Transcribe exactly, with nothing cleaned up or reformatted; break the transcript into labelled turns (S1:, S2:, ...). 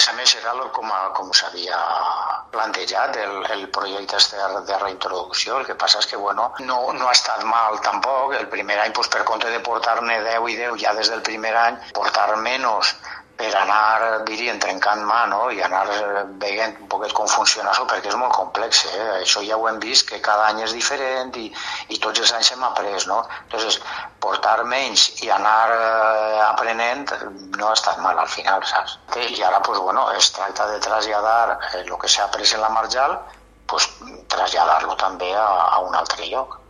S1: A més, era com, com s'havia plantejat el, el projecte de, de reintroducció. El que passa és que bueno, no, no ha estat mal tampoc. El primer any, doncs, per compte de portar-ne deu i deu ja des del primer any, portar menys per anar, diríem, trencant mà, no? I anar veient un poquet com funciona això, perquè és molt complex. Eh? Això ja ho hem vist, que cada any és diferent i, i tots els anys hem après, no? Entonces, portar menys i anar eh, aprenent no ha estat mal al final, saps? I ara, pues, bueno, es tracta de traslladar el que s'ha après en la Marjal, pues, traslladar-lo també a, a un altre lloc.